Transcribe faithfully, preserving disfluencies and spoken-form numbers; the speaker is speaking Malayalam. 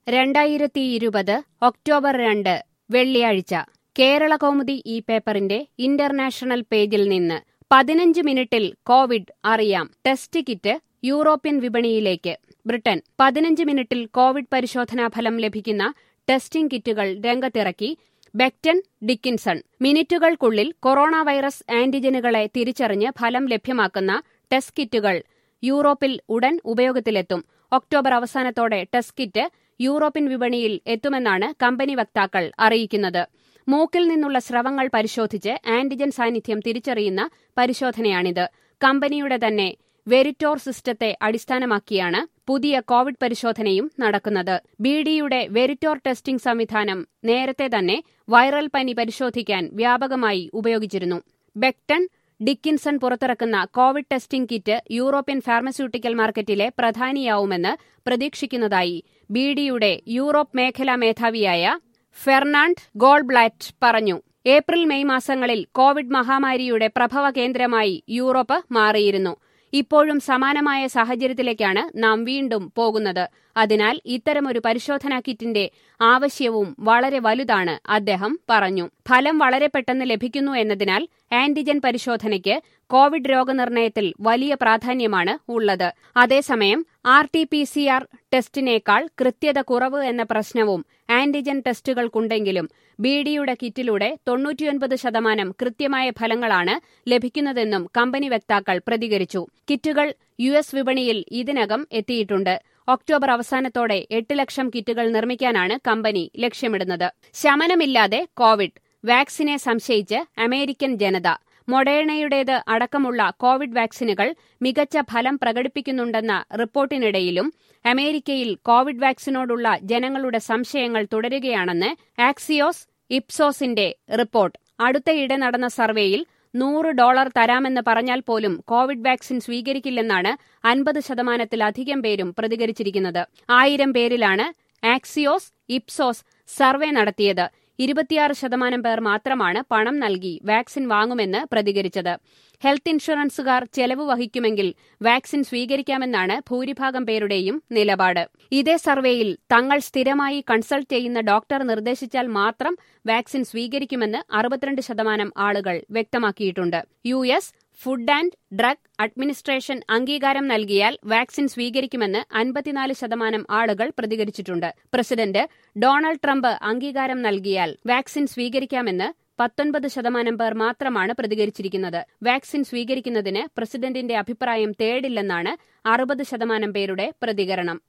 രണ്ടായിരത്തി ഇരുപത് ഒക്ടോബർ രണ്ട് വെള്ളിയാഴ്ച കേരളകൗമുദി ഈ പേപ്പറിന്റെ ഇന്റർനാഷണൽ പേജിൽ നിന്ന് പതിനഞ്ച് മിനിറ്റിൽ കോവിഡ് അറിയാം. ടെസ്റ്റ് കിറ്റ് യൂറോപ്യൻ വിപണിയിലേക്ക്. ബ്രിട്ടൻ പതിനഞ്ച് മിനിറ്റിൽ കോവിഡ് പരിശോധനാ ഫലം ലഭിക്കുന്ന ടെസ്റ്റിംഗ് കിറ്റുകൾ രംഗത്തിറക്കി ബെക്ടൺ ഡിക്കിൻസൺ. മിനിറ്റുകൾക്കുള്ളിൽ കൊറോണ വൈറസ് ആന്റിജനുകളെ തിരിച്ചറിഞ്ഞ് ഫലം ലഭ്യമാക്കുന്ന ടെസ്റ്റ് കിറ്റുകൾ യൂറോപ്പിൽ ഉടൻ ഉപയോഗത്തിലെത്തും. ഒക്ടോബർ അവസാനത്തോടെ ടെസ്റ്റ് കിറ്റ് യൂറോപ്യൻ വിപണിയിൽ എത്തുമെന്നാണ് കമ്പനി വക്താക്കൾ അറിയിക്കുന്നത്. മൂക്കിൽ നിന്നുള്ള സ്രവങ്ങൾ പരിശോധിച്ച് ആന്റിജൻ സാന്നിധ്യം തിരിച്ചറിയുന്ന പരിശോധനയാണിത്. കമ്പനിയുടെ തന്നെ വെരിറ്റോർ സിസ്റ്റത്തെ അടിസ്ഥാനമാക്കിയാണ് പുതിയ കോവിഡ് പരിശോധനയും നടക്കുന്നത്. ബിഡിയുടെ വെരിറ്റോർ ടെസ്റ്റിംഗ് സംവിധാനം നേരത്തെ തന്നെ വൈറൽ പനി പരിശോധിക്കാൻ വ്യാപകമായി ഉപയോഗിച്ചിരുന്നു. ബെക്ടൺ ഡിക്കിൻസൺ പുറത്തിറക്കുന്ന covid testing kit European pharmaceutical മാർക്കറ്റിലെ പ്രധാനിയാവുമെന്ന് പ്രതീക്ഷിക്കുന്നതായി ബിഡിയുടെ യൂറോപ്പ് മേഖലാ മേധാവിയായ ഫെർണാണ്ട് ഗോൾബ്ലാറ്റ് പറഞ്ഞു. ഏപ്രിൽ മെയ് മാസങ്ങളിൽ കോവിഡ് മഹാമാരിയുടെ പ്രഭവ കേന്ദ്രമായി യൂറോപ്പ് മാറിയിരുന്നു. ഇപ്പോഴും സമാനമായ സാഹചര്യത്തിലേക്കാണ് നാം വീണ്ടും പോകുന്നത്. അതിനാൽ ഇത്തരമൊരു പരിശോധനാ കിറ്റിന്റെ ആവശ്യവും വളരെ വലുതാണ്, അദ്ദേഹം പറഞ്ഞു. ഫലം വളരെ പെട്ടെന്ന് ലഭിക്കുന്നു എന്നതിനാൽ ആന്റിജൻ പരിശോധനയ്ക്ക് കോവിഡ് രോഗനിർണയത്തിൽ വലിയ പ്രാധാന്യമാണ് ഉള്ളത്. അതേസമയം R T P C R ടെസ്റ്റിനേക്കാൾ കൃത്യത കുറവ് എന്ന പ്രശ്നവും ആന്റിജൻ ടെസ്റ്റുകൾക്കുണ്ടെങ്കിലും ബിഡിയുടെ കിറ്റിലൂടെ തൊണ്ണൂറ്റിയൊൻപത് ശതമാനം കൃത്യമായ ഫലങ്ങളാണ് ലഭിക്കുന്നതെന്നും കമ്പനി വക്താക്കൾ പ്രതികരിച്ചു. കിറ്റുകൾ യു എസ് വിപണിയിൽ ഇതിനകം എത്തിയിട്ടുണ്ട്. ഒക്ടോബർ അവസാനത്തോടെ എട്ട് ലക്ഷം കിറ്റുകൾ നിർമ്മിക്കാനാണ് കമ്പനി ലക്ഷ്യമിടുന്നത്. ശമനമില്ലാതെ കോവിഡ്. വാക്സിനെ സംശയിച്ച് അമേരിക്കൻ ജനത. മൊഡേണയുടേത് അടക്കമുള്ള കോവിഡ് വാക്സിനുകൾ മികച്ച ഫലം പ്രകടിപ്പിക്കുന്നുണ്ടെന്ന റിപ്പോർട്ടിനിടയിലും അമേരിക്കയിൽ കോവിഡ് വാക്സിനോടുള്ള ജനങ്ങളുടെ സംശയങ്ങൾ തുടരുകയാണെന്ന് ആക്സിയോസ് ഇപ്സോസിന്റെ റിപ്പോർട്ട്. അടുത്തയിടെ നടന്ന സർവേയിൽ നൂറ് ഡോളർ തരാമെന്ന് പറഞ്ഞാൽ പോലും കോവിഡ് വാക്സിൻ സ്വീകരിക്കില്ലെന്നാണ് അൻപത് ശതമാനത്തിലധികം പേരും പ്രതികരിച്ചിരിക്കുന്നത്. ആയിരം പേരിലാണ് ആക്സിയോസ് ഇപ്സോസ് സർവേ നടത്തിയത്. ഇരുപത്തിയാറ് ശതമാനം പേർ മാത്രമാണ് പണം നൽകി വാക്സിൻ വാങ്ങുമെന്ന് പ്രതികരിച്ചത്. ഹെൽത്ത് ഇൻഷുറൻസുകാർ ചെലവ് വഹിക്കുമെങ്കിൽ വാക്സിൻ സ്വീകരിക്കാമെന്നാണ് ഭൂരിഭാഗം പേരുടെയും നിലപാട്. ഇതേ സർവേയിൽ തങ്ങൾ സ്ഥിരമായി കൺസൾട്ട് ചെയ്യുന്ന ഡോക്ടർ നിർദ്ദേശിച്ചാൽ മാത്രം വാക്സിൻ സ്വീകരിക്കുമെന്ന് അറുപത്തിരണ്ട് ശതമാനം ആളുകൾ വ്യക്തമാക്കിയിട്ടുണ്ട്. U S food and drug administration അംഗീകാരം നൽകിയാൽ വാക്സിൻ സ്വീകരിക്കുമെന്ന് അൻപത്തിനാല് ശതമാനം ആളുകൾ പ്രതികരിച്ചിട്ടുണ്ട്. പ്രസിഡന്റ് ഡൊണാൾഡ് ട്രംപ് അംഗീകാരം നൽകിയാൽ വാക്സിൻ സ്വീകരിക്കാമെന്ന് പത്തൊൻപത് ശതമാനം പേർ മാത്രമാണ് പ്രതികരിച്ചിരിക്കുന്നത്. വാക്സിൻ സ്വീകരിക്കുന്നതിന് പ്രസിഡന്റിന്റെ അഭിപ്രായം തേടില്ലെന്നാണ് അറുപത് ശതമാനം പേരുടെ പ്രതികരണം.